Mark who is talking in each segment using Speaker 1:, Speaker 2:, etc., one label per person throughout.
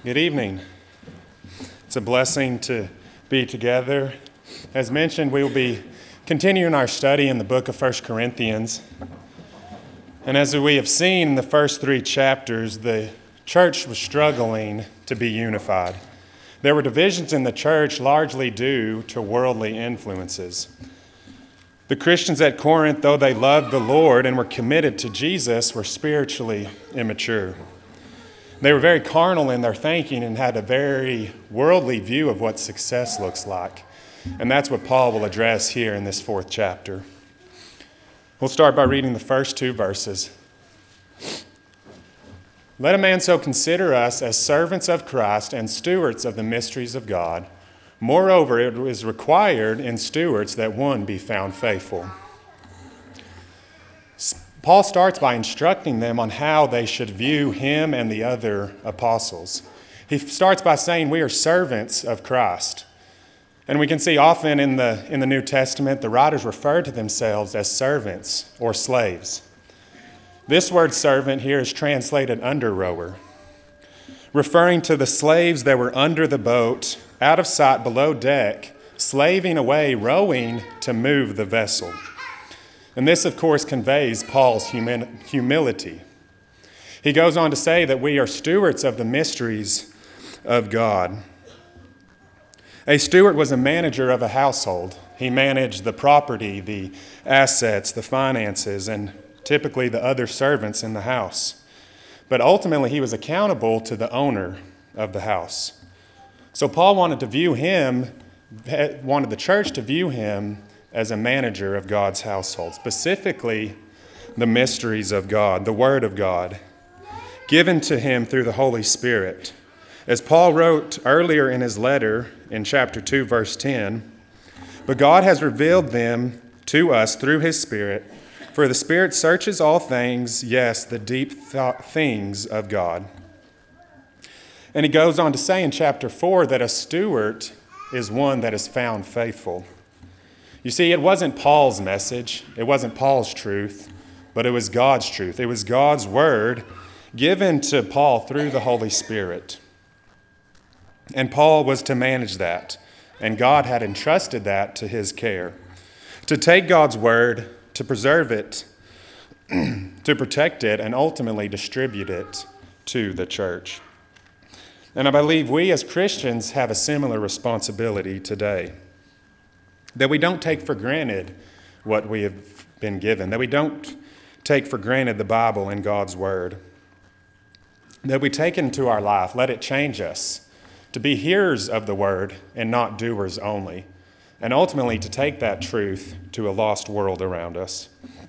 Speaker 1: Good evening. It's a blessing to be together. As mentioned, we will be continuing our study in the book of 1 Corinthians. And as we have seen in the first three chapters, the church was struggling to be unified. There were divisions in the church largely due to worldly influences. The Christians at Corinth, though they loved the Lord and were committed to Jesus, were spiritually immature. They were very carnal in their thinking and had a very worldly view of what success looks like. And that's what Paul will address here in this fourth chapter. We'll start by reading the first two verses. Let a man so consider us as servants of Christ and stewards of the mysteries of God. Moreover, it is required in stewards that one be found faithful. Paul starts by instructing them on how they should view him and the other apostles. He starts by saying we are servants of Christ. And we can see often in the New Testament, the writers refer to themselves as servants or slaves. This word servant here is translated under rower, referring to the slaves that were under the boat, out of sight below deck, slaving away, rowing to move the vessel. And this, of course, conveys Paul's humility. He goes on to say that we are stewards of the mysteries of God. A steward was a manager of a household. He managed the property, the assets, the finances, and typically the other servants in the house. But ultimately, he was accountable to the owner of the house. So Paul wanted the church to view him as a manager of God's household, specifically the mysteries of God, the Word of God, given to him through the Holy Spirit. As Paul wrote earlier in his letter in chapter 2, verse 10, but God has revealed them to us through his Spirit, for the Spirit searches all things, yes, the deep things of God. And he goes on to say in chapter 4 that a steward is one that is found faithful. You see, it wasn't Paul's message, it wasn't Paul's truth, but it was God's truth. It was God's word given to Paul through the Holy Spirit. And Paul was to manage that, and God had entrusted that to his care. To take God's word, to preserve it, to protect it, and ultimately distribute it to the church. And I believe we as Christians have a similar responsibility today. That we don't take for granted what we have been given. That we don't take for granted the Bible and God's Word. That we take it into our life, let it change us to be hearers of the Word and not doers only. And ultimately to take that truth to a lost world around us.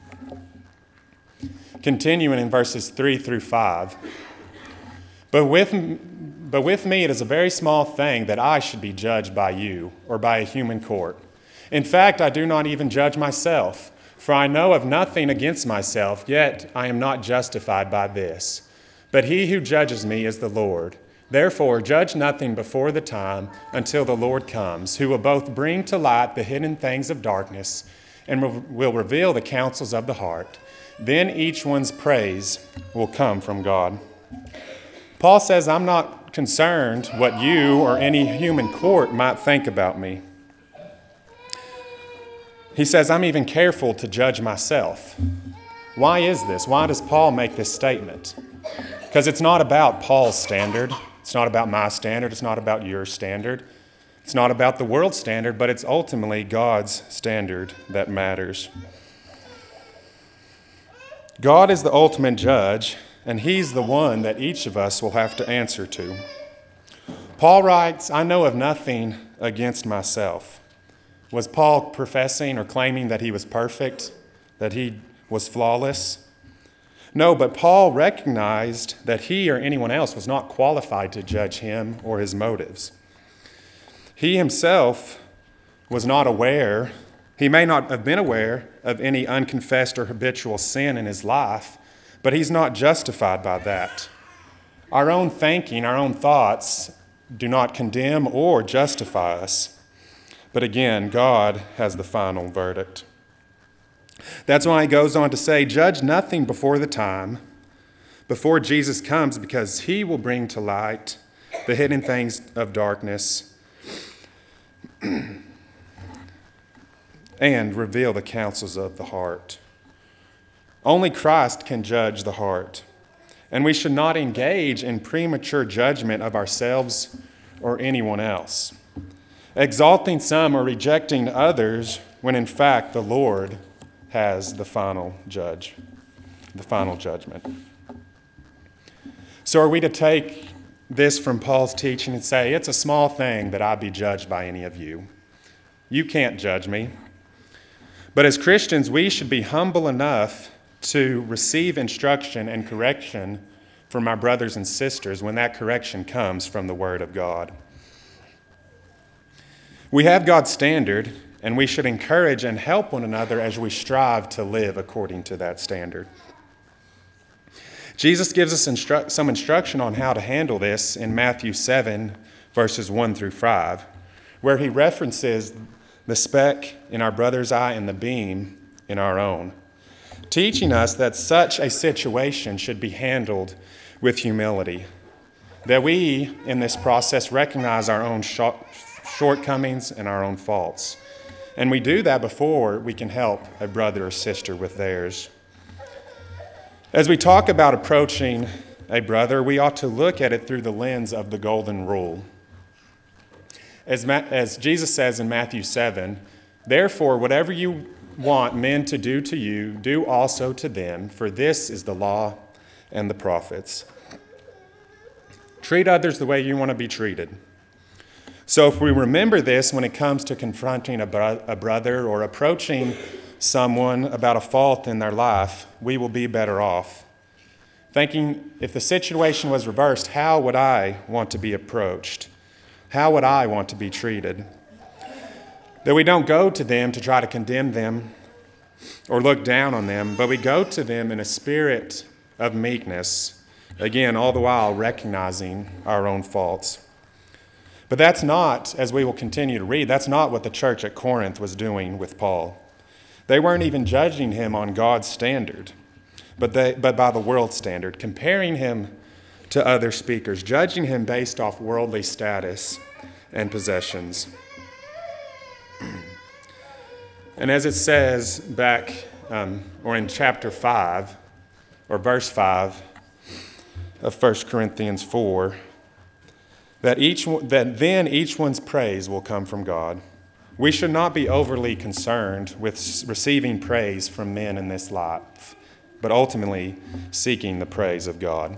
Speaker 1: Continuing in verses 3 through 5. But with me it is a very small thing that I should be judged by you or by a human court. In fact, I do not even judge myself, for I know of nothing against myself, yet I am not justified by this. But he who judges me is the Lord. Therefore, judge nothing before the time until the Lord comes, who will both bring to light the hidden things of darkness and will reveal the counsels of the heart. Then each one's praise will come from God. Paul says, I'm not concerned what you or any human court might think about me. He says, I'm even careful to judge myself. Why is this? Why does Paul make this statement? Because it's not about Paul's standard. It's not about my standard. It's not about your standard. It's not about the world's standard, but it's ultimately God's standard that matters. God is the ultimate judge, and he's the one that each of us will have to answer to. Paul writes, I know of nothing against myself. Was Paul professing or claiming that he was perfect, that he was flawless? No, but Paul recognized that he or anyone else was not qualified to judge him or his motives. He himself was not aware, he may not have been aware of any unconfessed or habitual sin in his life, but he's not justified by that. Our own thinking, our own thoughts do not condemn or justify us. But again, God has the final verdict. That's why he goes on to say, judge nothing before the time, before Jesus comes, because he will bring to light the hidden things of darkness, and reveal the counsels of the heart. Only Christ can judge the heart, and we should not engage in premature judgment of ourselves or anyone else, exalting some or rejecting others when in fact the Lord has the final judgment. So are we to take this from Paul's teaching and say, it's a small thing that I be judged by any of you? You can't judge me. But as Christians, we should be humble enough to receive instruction and correction from our brothers and sisters when that correction comes from the Word of God. We have God's standard, and we should encourage and help one another as we strive to live according to that standard. Jesus gives us some instruction on how to handle this in Matthew 7, verses 1 through 5, where he references the speck in our brother's eye and the beam in our own, teaching us that such a situation should be handled with humility, that we, in this process, recognize our own shortcomings and our own faults. And we do that before we can help a brother or sister with theirs. As we talk about approaching a brother, we ought to look at it through the lens of the golden rule. As Jesus says in Matthew 7, therefore, whatever you want men to do to you, do also to them, for this is the law and the prophets. Treat others the way you want to be treated. So if we remember this when it comes to confronting a brother or approaching someone about a fault in their life, we will be better off. Thinking, if the situation was reversed, how would I want to be approached? How would I want to be treated? That we don't go to them to try to condemn them or look down on them, but we go to them in a spirit of meekness, again, all the while recognizing our own faults. But that's not, as we will continue to read, that's not what the church at Corinth was doing with Paul. They weren't even judging him on God's standard, but by the world's standard, comparing him to other speakers, judging him based off worldly status and possessions. And as it says back, or in chapter 5, or verse 5 of 1 Corinthians 4, that then each one's praise will come from God. We should not be overly concerned with receiving praise from men in this life, but ultimately seeking the praise of God.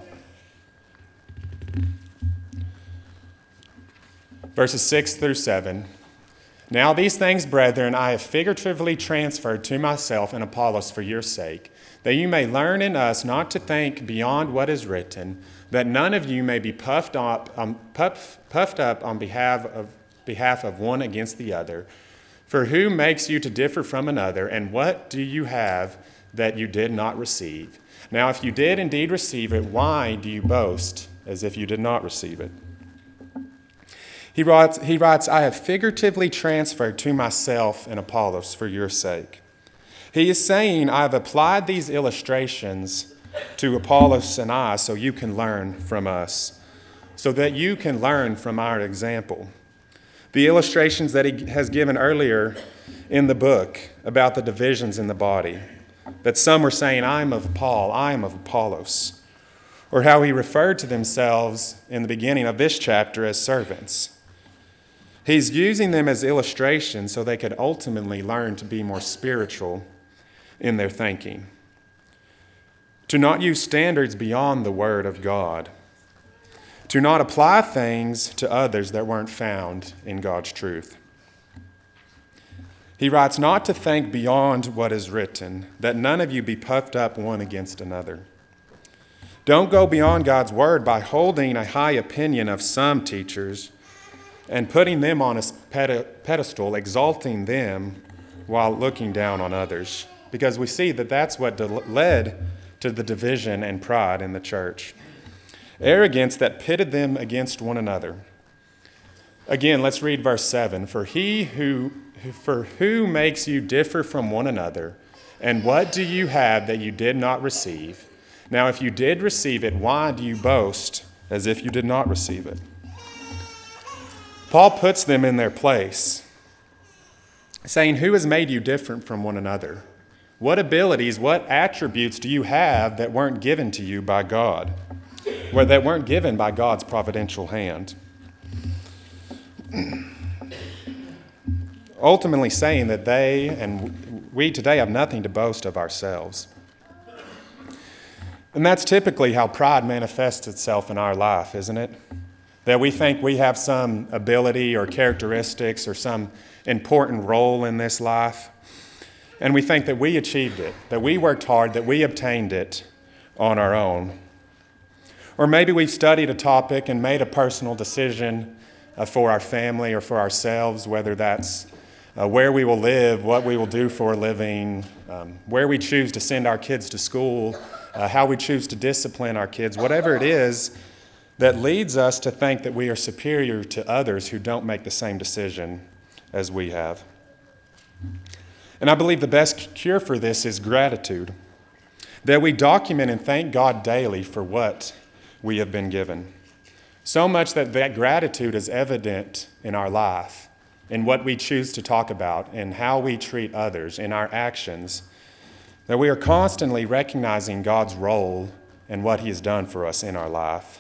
Speaker 1: Verses 6 through 7. Now these things, brethren, I have figuratively transferred to myself and Apollos for your sake, that you may learn in us not to think beyond what is written, that none of you may be puffed up on behalf of one against the other. For who makes you to differ from another, and what do you have that you did not receive? Now if you did indeed receive it, why do you boast as if you did not receive it? He writes, I have figuratively transferred to myself and Apollos for your sake. He is saying, I have applied these illustrations to Apollos and I so you can learn from us, so that you can learn from our example. The illustrations that he has given earlier in the book about the divisions in the body, that some were saying, I am of Paul, I am of Apollos, or how he referred to themselves in the beginning of this chapter as servants. He's using them as illustrations so they could ultimately learn to be more spiritual in their thinking. To not use standards beyond the Word of God. To not apply things to others that weren't found in God's truth. He writes, not to think beyond what is written, that none of you be puffed up one against another. Don't go beyond God's Word by holding a high opinion of some teachers and putting them on a pedestal, exalting them while looking down on others. Because we see that that's what led to the division and pride in the church. Arrogance that pitted them against one another. Again, let's read verse 7. For who makes you differ from one another? And what do you have that you did not receive? Now, if you did receive it, why do you boast as if you did not receive it? Paul puts them in their place, saying, who has made you different from one another? What abilities, what attributes do you have that weren't given to you by God, or that weren't given by God's providential hand? Ultimately saying that they and we today have nothing to boast of ourselves. And that's typically how pride manifests itself in our life, isn't it? That we think we have some ability or characteristics or some important role in this life, and we think that we achieved it, that we worked hard, that we obtained it on our own. Or maybe we've studied a topic and made a personal decision for our family or for ourselves, whether that's where we will live, what we will do for a living, where we choose to send our kids to school, how we choose to discipline our kids, whatever it is that leads us to think that we are superior to others who don't make the same decision as we have. And I believe the best cure for this is gratitude, that we document and thank God daily for what we have been given. So much that gratitude is evident in our life, in what we choose to talk about, in how we treat others, in our actions, that we are constantly recognizing God's role and what He has done for us in our life.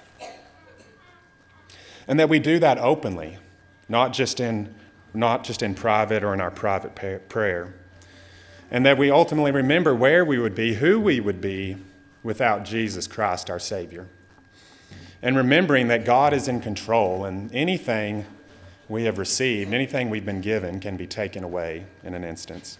Speaker 1: And that we do that openly, not just in private or in our private prayer. And that we ultimately remember where we would be, who we would be without Jesus Christ, our Savior. And remembering that God is in control and anything we have received, anything we've been given can be taken away in an instant.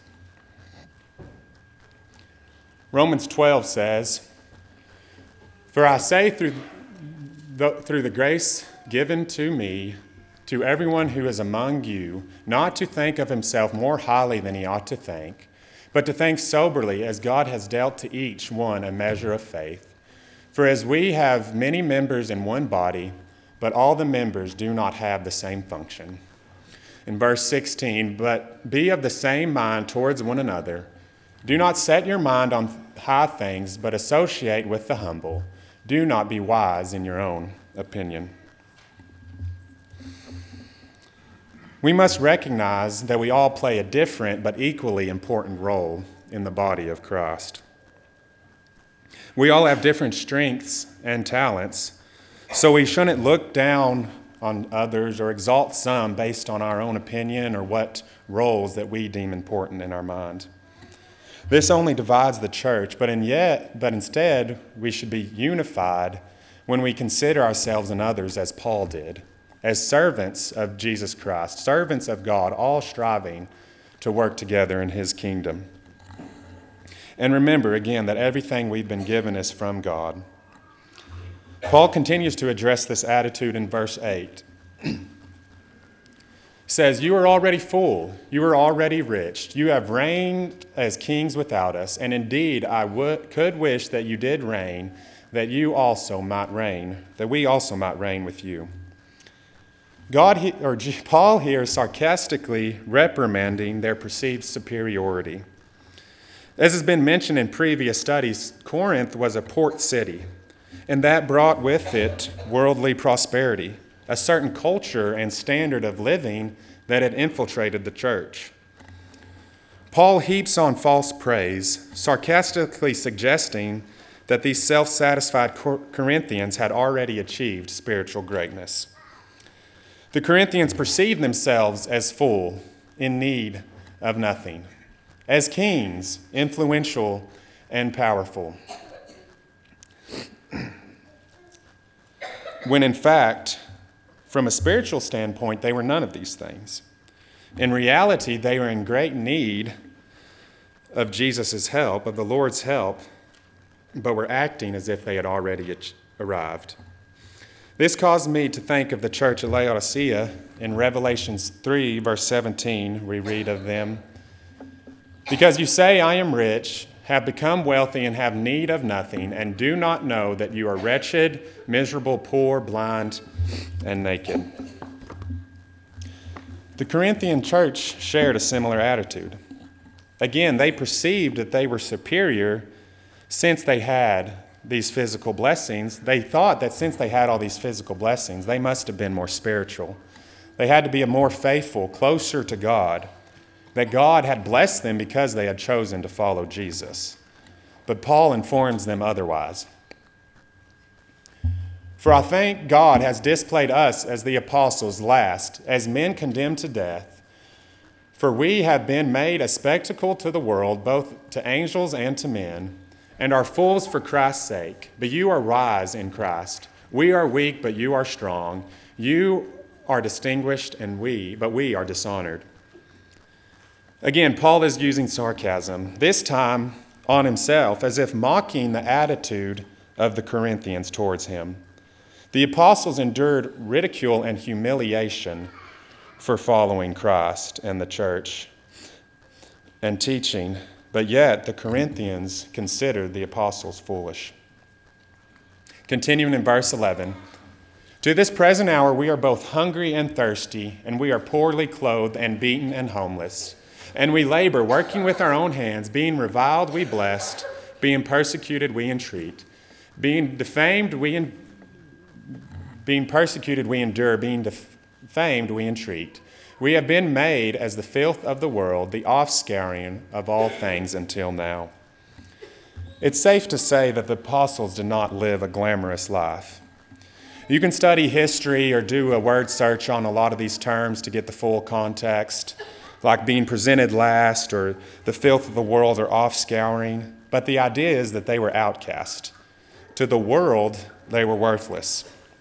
Speaker 1: Romans 12 says, "For I say through the grace given to me, to everyone who is among you, not to think of himself more highly than he ought to think, but to think soberly as God has dealt to each one a measure of faith. For as we have many members in one body, but all the members do not have the same function." In verse 16, "But be of the same mind towards one another. Do not set your mind on high things, but associate with the humble. Do not be wise in your own opinion." We must recognize that we all play a different but equally important role in the body of Christ. We all have different strengths and talents, so we shouldn't look down on others or exalt some based on our own opinion or what roles that we deem important in our mind. This only divides the church, but instead we should be unified when we consider ourselves and others as Paul did, as servants of Jesus Christ, servants of God, all striving to work together in His kingdom. And remember, again, that everything we've been given is from God. Paul continues to address this attitude in verse 8. He says, "You are already full, you are already rich, you have reigned as kings without us, and indeed I could wish that you did reign, that you also might reign, that we also might reign with you." Paul here is sarcastically reprimanding their perceived superiority. As has been mentioned in previous studies, Corinth was a port city, and that brought with it worldly prosperity, a certain culture and standard of living that had infiltrated the church. Paul heaps on false praise, sarcastically suggesting that these self-satisfied Corinthians had already achieved spiritual greatness. The Corinthians perceived themselves as full, in need of nothing, as kings, influential and powerful, when in fact, from a spiritual standpoint, they were none of these things. In reality, they were in great need of Jesus' help, of the Lord's help, but were acting as if they had already arrived. This caused me to think of the church at Laodicea. In Revelation 3, verse 17, we read of them, "Because you say, 'I am rich, have become wealthy, and have need of nothing, and do not know that you are wretched, miserable, poor, blind, and naked.'" The Corinthian church shared a similar attitude. Again, they perceived that they were superior since they had these physical blessings. They thought that since they had all these physical blessings, they must have been more spiritual They had to be more faithful, closer to God, that God had blessed them because they had chosen to follow Jesus. But Paul informs them otherwise. For I think God has displayed us as the apostles last, as men condemned to death. For we have been made a spectacle to the world, both to angels and to men, and are fools for Christ's sake. But you are wise in Christ. We are weak, but you are strong. You are distinguished, but we are dishonored. Again, Paul is using sarcasm, this time on himself, as if mocking the attitude of the Corinthians towards him. The apostles endured ridicule and humiliation for following Christ and the church and teaching, but yet the Corinthians considered the apostles foolish. Continuing in verse 11, to this present hour we are both hungry and thirsty, and we are poorly clothed and beaten and homeless. And we labor, working with our own hands, being reviled we blessed, being persecuted we entreat, being defamed being persecuted we endure, being defamed we entreat. We have been made as the filth of the world, the offscouring of all things until now. It's safe to say that the apostles did not live a glamorous life. You can study history or do a word search on a lot of these terms to get the full context, like being presented last or the filth of the world or offscouring. But the idea is that they were outcast. To the world, they were worthless.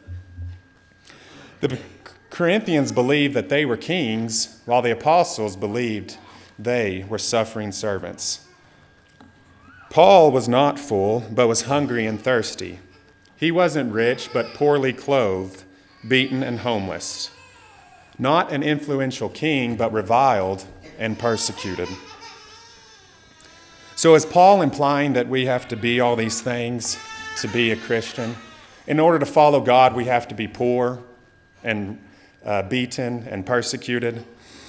Speaker 1: The Corinthians believed that they were kings, while the apostles believed they were suffering servants. Paul was not full, but was hungry and thirsty. He wasn't rich, but poorly clothed, beaten and homeless. Not an influential king, but reviled and persecuted. So is Paul implying that we have to be all these things to be a Christian? In order to follow God, we have to be poor and beaten and persecuted?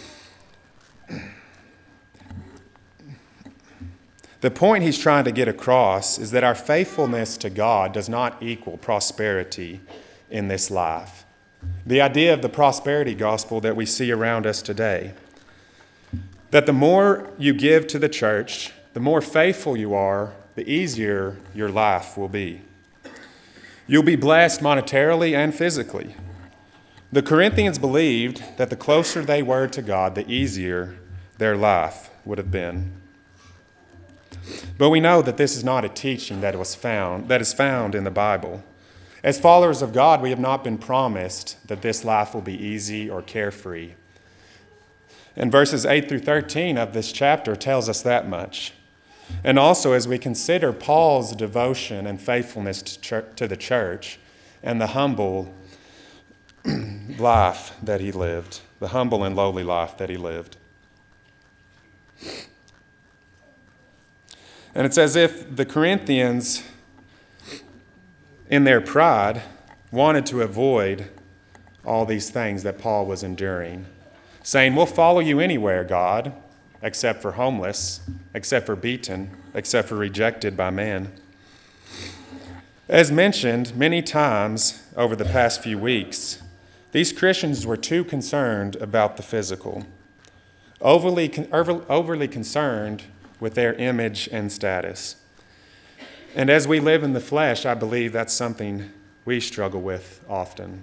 Speaker 1: The point he's trying to get across is that our faithfulness to God does not equal prosperity in this life. The idea of the prosperity gospel that we see around us today, that the more you give to the church, the more faithful you are, the easier your life will be. You'll be blessed monetarily and physically. The Corinthians believed that the closer they were to God, the easier their life would have been. But we know that this is not a teaching that is found in the Bible. As followers of God, we have not been promised that this life will be easy or carefree. And verses 8 through 13 of this chapter tells us that much. And also as we consider Paul's devotion and faithfulness to the church and the humble life that he lived, the humble and lowly life that he lived. And it's as if the Corinthians, in their pride, wanted to avoid all these things that Paul was enduring, saying, we'll follow you anywhere, God, except for homeless, except for beaten, except for rejected by man. As mentioned many times over the past few weeks, these Christians were too concerned about the physical, overly concerned with their image and status. And as we live in the flesh, I believe that's something we struggle with often.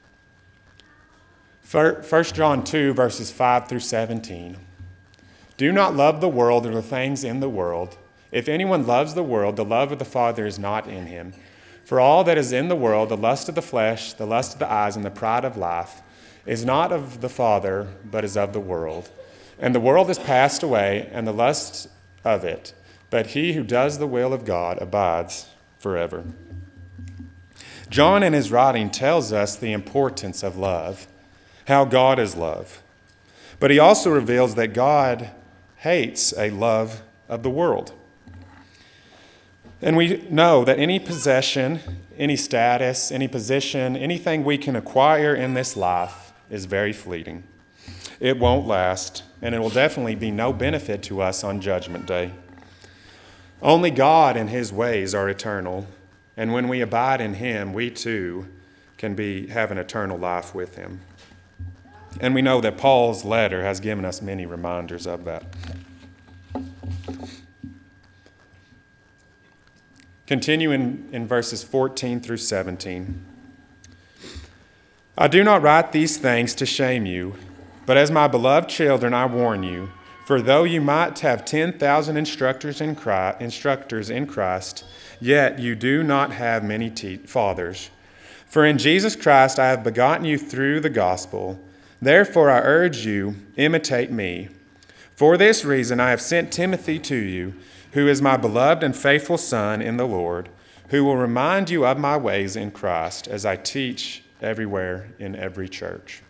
Speaker 1: 1 John 2, verses 5 through 17. Do not love the world or the things in the world. If anyone loves the world, the love of the Father is not in him. For all that is in the world, the lust of the flesh, the lust of the eyes, and the pride of life, is not of the Father, but is of the world. And the world has passed away, and the lust of it. But he who does the will of God abides forever. John in his writing tells us the importance of love, how God is love. But he also reveals that God hates a love of the world. And we know that any possession, any status, any position, anything we can acquire in this life is very fleeting. It won't last, and it will definitely be no benefit to us on Judgment Day. Only God and his ways are eternal, and when we abide in him, we too can have an eternal life with him. And we know that Paul's letter has given us many reminders of that. Continuing in verses 14 through 17. I do not write these things to shame you, but as my beloved children I warn you, for though you might have 10,000 instructors in Christ, yet you do not have many fathers. For in Jesus Christ I have begotten you through the gospel. Therefore I urge you, imitate me. For this reason I have sent Timothy to you, who is my beloved and faithful son in the Lord, who will remind you of my ways in Christ as I teach everywhere in every church.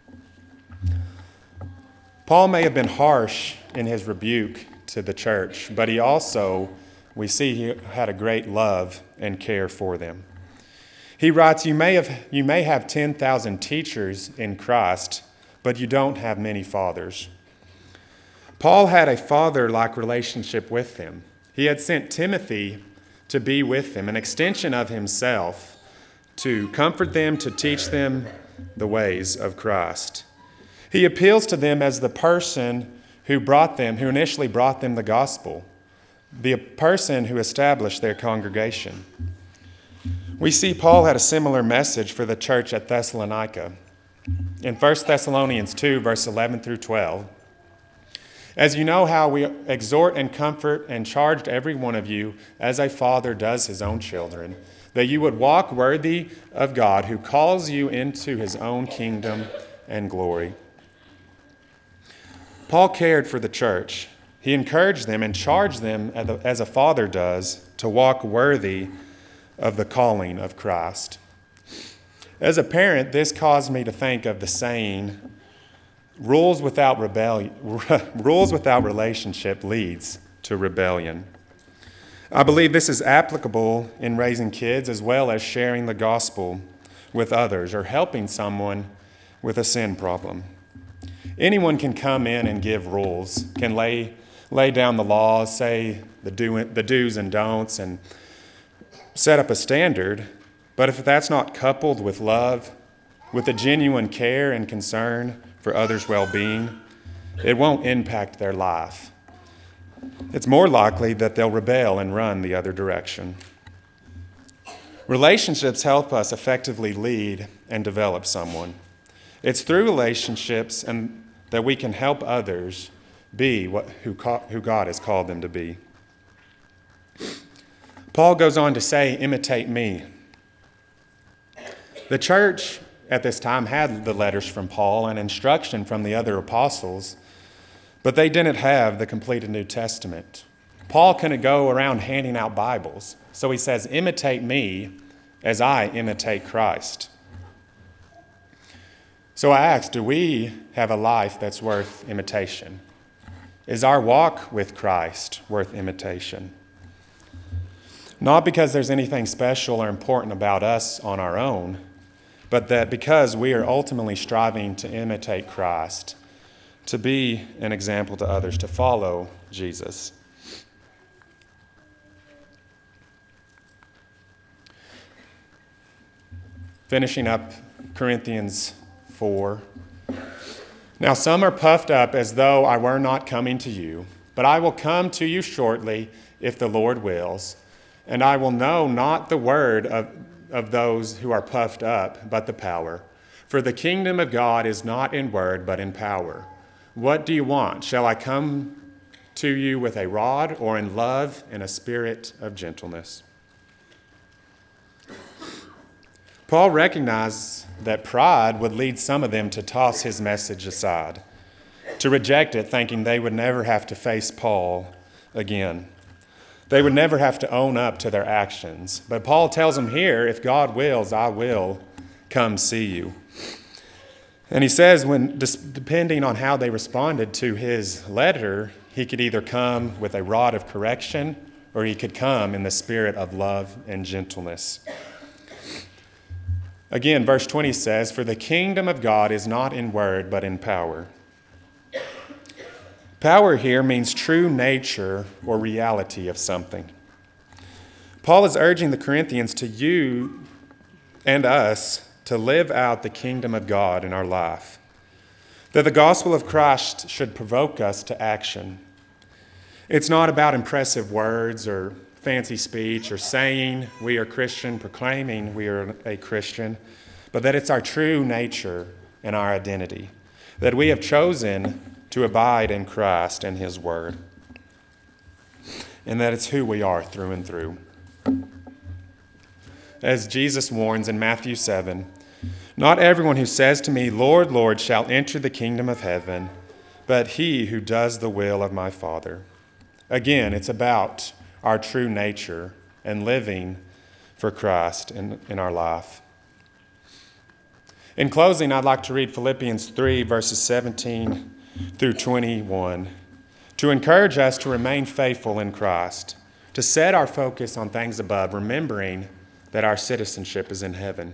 Speaker 1: Paul may have been harsh in his rebuke to the church, but we see he had a great love and care for them. He writes, you may have 10,000 teachers in Christ, but you don't have many fathers. Paul had a father-like relationship with them. He had sent Timothy to be with them, an extension of himself, to comfort them, to teach them the ways of Christ. He appeals to them as the person who initially brought them the gospel, the person who established their congregation. We see Paul had a similar message for the church at Thessalonica. In 1 Thessalonians 2, verse 11 through 12, as you know how we exhort and comfort and charged every one of you as a father does his own children, that you would walk worthy of God who calls you into his own kingdom and glory. Paul cared for the church. He encouraged them and charged them as a father does to walk worthy of the calling of Christ. As a parent, this caused me to think of the saying, rules without relationship leads to rebellion. I believe this is applicable in raising kids as well as sharing the gospel with others or helping someone with a sin problem. Anyone can come in and give rules, can lay down the laws, say the do's and don'ts, and set up a standard. But if that's not coupled with love, with a genuine care and concern for others' well-being, it won't impact their life. It's more likely that they'll rebel and run the other direction. Relationships help us effectively lead and develop someone. It's through relationships that we can help others be who God has called them to be. Paul goes on to say, imitate me. The church at this time had the letters from Paul and instruction from the other apostles, but they didn't have the completed New Testament. Paul couldn't go around handing out Bibles, so he says, imitate me as I imitate Christ. So I ask, do we have a life that's worth imitation? Is our walk with Christ worth imitation? Not because there's anything special or important about us on our own, but that because we are ultimately striving to imitate Christ, to be an example to others, to follow Jesus. Finishing up Corinthians 4. Now some are puffed up as though I were not coming to you, but I will come to you shortly if the Lord wills, and I will know not the word of those who are puffed up, but the power. For the kingdom of God is not in word, but in power. What do you want? Shall I come to you with a rod, or in love and a spirit of gentleness? Paul recognized that pride would lead some of them to toss his message aside, to reject it, thinking they would never have to face Paul again. They would never have to own up to their actions. But Paul tells them here, if God wills, I will come see you. And he says, depending on how they responded to his letter, he could either come with a rod of correction, or he could come in the spirit of love and gentleness. Again, verse 20 says, for the kingdom of God is not in word, but in power. Power here means true nature or reality of something. Paul is urging the Corinthians to you and us to live out the kingdom of God in our life. that the gospel of Christ should provoke us to action. It's not about impressive words or fancy speech or saying we are Christian, proclaiming we are a Christian, but that it's our true nature and our identity, that we have chosen to abide in Christ and his word, and that it's who we are through and through. As Jesus warns in Matthew 7, "Not everyone who says to me, 'Lord, Lord,' shall enter the kingdom of heaven, but he who does the will of my Father." Again, it's about our true nature and living for Christ in our life. In closing, I'd like to read Philippians 3, verses 17 through 21, to encourage us to remain faithful in Christ, to set our focus on things above, remembering that our citizenship is in heaven.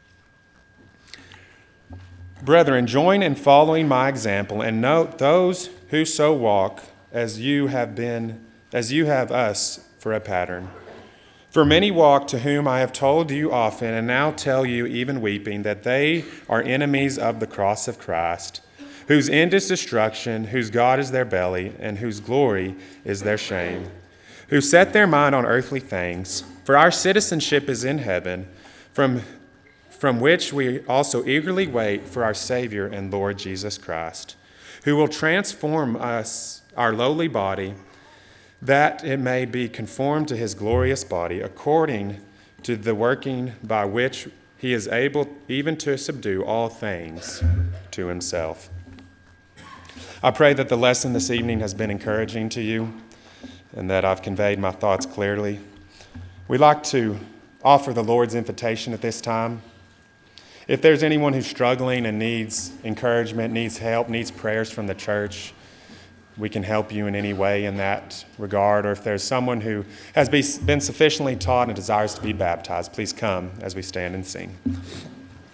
Speaker 1: "Brethren, join in following my example, and note those who so walk as you have us for a pattern. For many walk, to whom I have told you often, and now tell you even weeping, that they are enemies of the cross of Christ, whose end is destruction, whose God is their belly, and whose glory is their shame, who set their mind on earthly things. For our citizenship is in heaven, from which we also eagerly wait for our Savior and Lord Jesus Christ, who will transform us, our lowly body, that it may be conformed to his glorious body, according to the working by which he is able even to subdue all things to himself." I pray that the lesson this evening has been encouraging to you and that I've conveyed my thoughts clearly. We'd like to offer the Lord's invitation at this time. If there's anyone who's struggling and needs encouragement, needs help, needs prayers from the church, we can help you in any way in that regard. Or if there's someone who has been sufficiently taught and desires to be baptized, please come as we stand and sing.